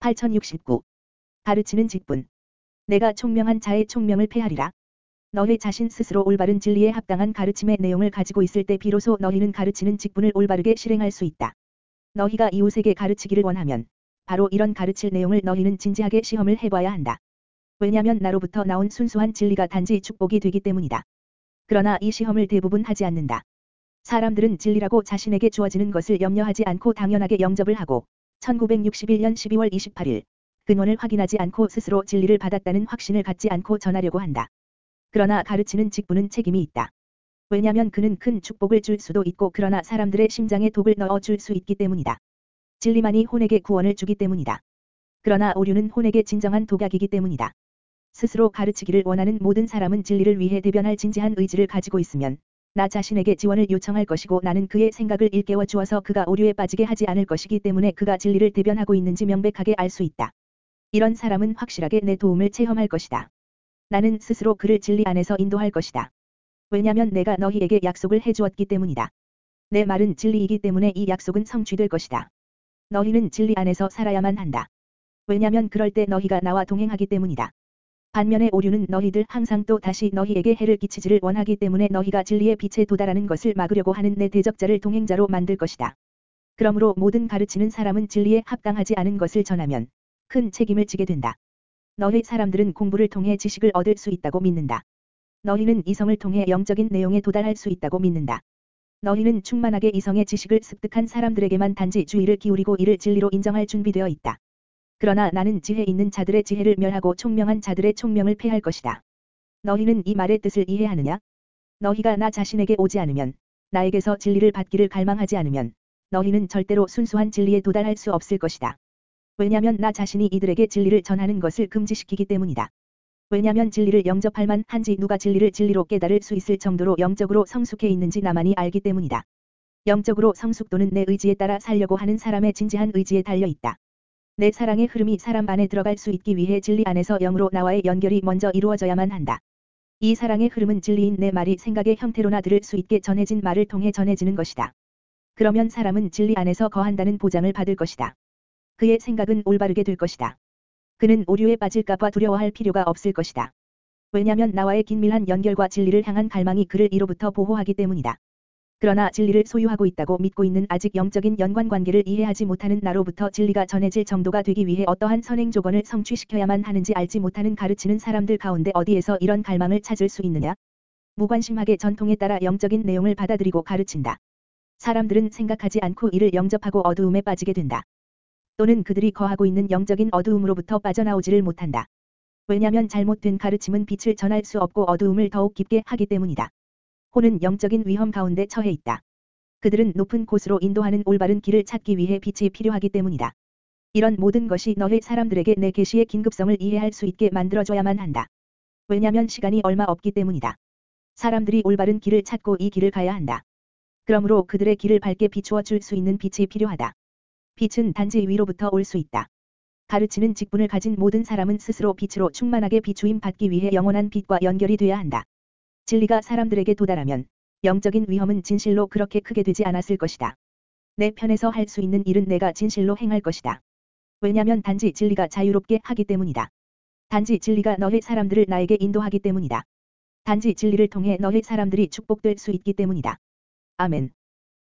8069. 가르치는 직분. 내가 총명한 자의 총명을 폐하리라. 너희 자신 스스로 올바른 진리에 합당한 가르침의 내용을 가지고 있을 때 비로소 너희는 가르치는 직분을 올바르게 실행할 수 있다. 너희가 이웃에게 가르치기를 원하면 바로 이런 가르칠 내용을 너희는 진지하게 시험을 해봐야 한다. 왜냐하면 나로부터 나온 순수한 진리가 단지 축복이 되기 때문이다. 그러나 이 시험을 대부분 하지 않는다. 사람들은 진리라고 자신에게 주어지는 것을 염려하지 않고 당연하게 영접을 하고 1961년 12월 28일 근원을 확인하지 않고 스스로 진리를 받았다는 확신을 갖지 않고 전하려고 한다. 그러나 가르치는 직분은 책임이 있다. 왜냐하면 그는 큰 축복을 줄 수도 있고 그러나 사람들의 심장에 독을 넣어 줄 수 있기 때문이다. 진리만이 혼에게 구원을 주기 때문이다. 그러나 오류는 혼에게 진정한 독약이기 때문이다. 스스로 가르치기를 원하는 모든 사람은 진리를 위해 대변할 진지한 의지를 가지고 있으면 나 자신에게 지원을 요청할 것이고 나는 그의 생각을 일깨워 주어서 그가 오류에 빠지게 하지 않을 것이기 때문에 그가 진리를 대변하고 있는지 명백하게 알 수 있다. 이런 사람은 확실하게 내 도움을 체험할 것이다. 나는 스스로 그를 진리 안에서 인도할 것이다. 왜냐하면 내가 너희에게 약속을 해주었기 때문이다. 내 말은 진리이기 때문에 이 약속은 성취될 것이다. 너희는 진리 안에서 살아야만 한다. 왜냐하면 그럴 때 너희가 나와 동행하기 때문이다. 반면에 오류는 너희들 항상 또 다시 너희에게 해를 끼치지를 원하기 때문에 너희가 진리의 빛에 도달하는 것을 막으려고 하는 내 대적자를 동행자로 만들 것이다. 그러므로 모든 가르치는 사람은 진리에 합당하지 않은 것을 전하면 큰 책임을 지게 된다. 너희 사람들은 공부를 통해 지식을 얻을 수 있다고 믿는다. 너희는 이성을 통해 영적인 내용에 도달할 수 있다고 믿는다. 너희는 충만하게 이성의 지식을 습득한 사람들에게만 단지 주의를 기울이고 이를 진리로 인정할 준비되어 있다. 그러나 나는 지혜 있는 자들의 지혜를 멸하고 총명한 자들의 총명을 폐할 것이다. 너희는 이 말의 뜻을 이해하느냐? 너희가 나 자신에게 오지 않으면, 나에게서 진리를 받기를 갈망하지 않으면, 너희는 절대로 순수한 진리에 도달할 수 없을 것이다. 왜냐하면 나 자신이 이들에게 진리를 전하는 것을 금지시키기 때문이다. 왜냐하면 진리를 영접할 만한지 누가 진리를 진리로 깨달을 수 있을 정도로 영적으로 성숙해 있는지 나만이 알기 때문이다. 영적으로 성숙도는 내 의지에 따라 살려고 하는 사람의 진지한 의지에 달려 있다. 내 사랑의 흐름이 사람 안에 들어갈 수 있기 위해 진리 안에서 영으로 나와의 연결이 먼저 이루어져야만 한다. 이 사랑의 흐름은 진리인 내 말이 생각의 형태로나 들을 수 있게 전해진 말을 통해 전해지는 것이다. 그러면 사람은 진리 안에서 거한다는 보장을 받을 것이다. 그의 생각은 올바르게 될 것이다. 그는 오류에 빠질까봐 두려워할 필요가 없을 것이다. 왜냐하면 나와의 긴밀한 연결과 진리를 향한 갈망이 그를 이로부터 보호하기 때문이다. 그러나 진리를 소유하고 있다고 믿고 있는 아직 영적인 연관관계를 이해하지 못하는 나로부터 진리가 전해질 정도가 되기 위해 어떠한 선행 조건을 성취시켜야만 하는지 알지 못하는 가르치는 사람들 가운데 어디에서 이런 갈망을 찾을 수 있느냐? 무관심하게 전통에 따라 영적인 내용을 받아들이고 가르친다. 사람들은 생각하지 않고 이를 영접하고 어두움에 빠지게 된다. 또는 그들이 거하고 있는 영적인 어두움으로부터 빠져나오지를 못한다. 왜냐하면 잘못된 가르침은 빛을 전할 수 없고 어두움을 더욱 깊게 하기 때문이다. 혼은 영적인 위험 가운데 처해 있다. 그들은 높은 곳으로 인도하는 올바른 길을 찾기 위해 빛이 필요하기 때문이다. 이런 모든 것이 너희 사람들에게 내 계시의 긴급성을 이해할 수 있게 만들어줘야만 한다. 왜냐하면 시간이 얼마 없기 때문이다. 사람들이 올바른 길을 찾고 이 길을 가야 한다. 그러므로 그들의 길을 밝게 비추어 줄 수 있는 빛이 필요하다. 빛은 단지 위로부터 올 수 있다. 가르치는 직분을 가진 모든 사람은 스스로 빛으로 충만하게 비추임 받기 위해 영원한 빛과 연결이 돼야 한다. 진리가 사람들에게 도달하면 영적인 위험은 진실로 그렇게 크게 되지 않았을 것이다. 내 편에서 할 수 있는 일은 내가 진실로 행할 것이다. 왜냐하면 단지 진리가 자유롭게 하기 때문이다. 단지 진리가 너희 사람들을 나에게 인도하기 때문이다. 단지 진리를 통해 너희 사람들이 축복될 수 있기 때문이다. 아멘.